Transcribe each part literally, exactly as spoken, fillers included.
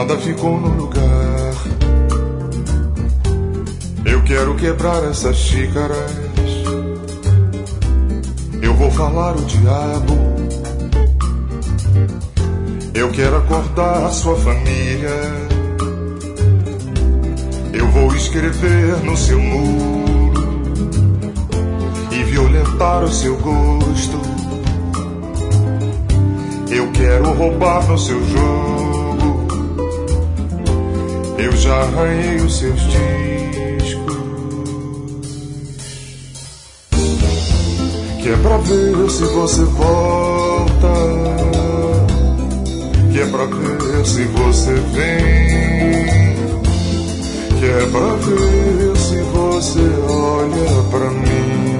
Nada ficou no lugar. Eu quero quebrar essas xícaras. Eu vou falar o diabo. Eu quero acordar sua família. Eu vou escrever no seu muro e violentar o seu gosto. Eu quero roubar no seu jogo. Eu já arranhei os seus discos. Que é pra ver se você volta. Que é pra ver se você vem. Que é pra ver se você olha pra mim.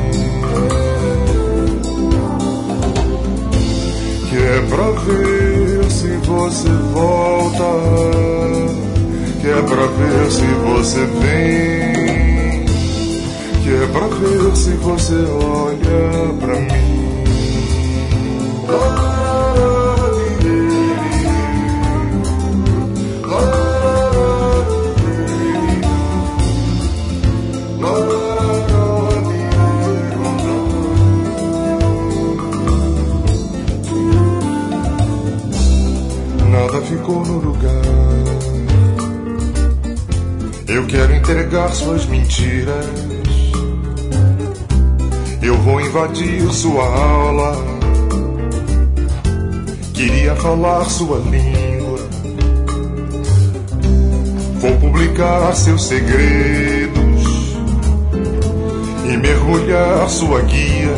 Que é pra ver se você volta. Que é pra ver se você vem. Que é pra ver se você olha pra mim. Nada ficou no lugar. Eu quero entregar suas mentiras. Eu vou invadir sua aula. Queria falar sua língua. Vou publicar seus segredos e mergulhar sua guia.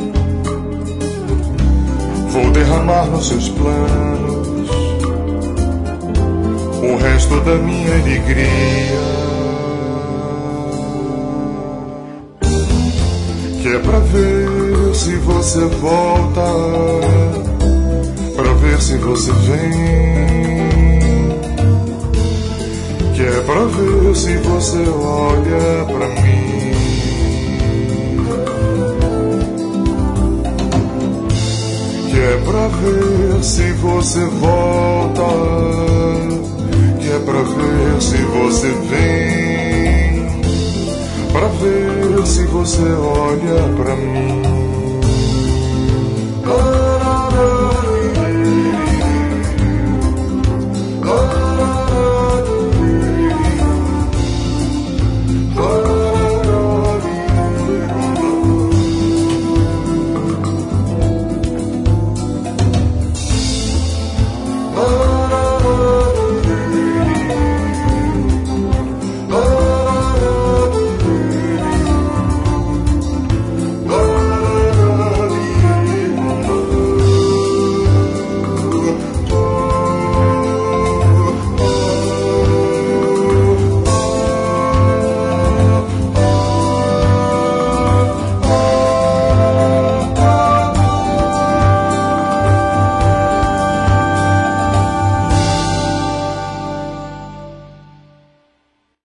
Vou derramar nos seus planos o resto da minha alegria. Que é pra ver se você volta, pra ver se você vem. Que é pra ver se você olha pra mim. Que é pra ver se você volta. Que é pra ver se você vem. Pra ver se você olha pra mim.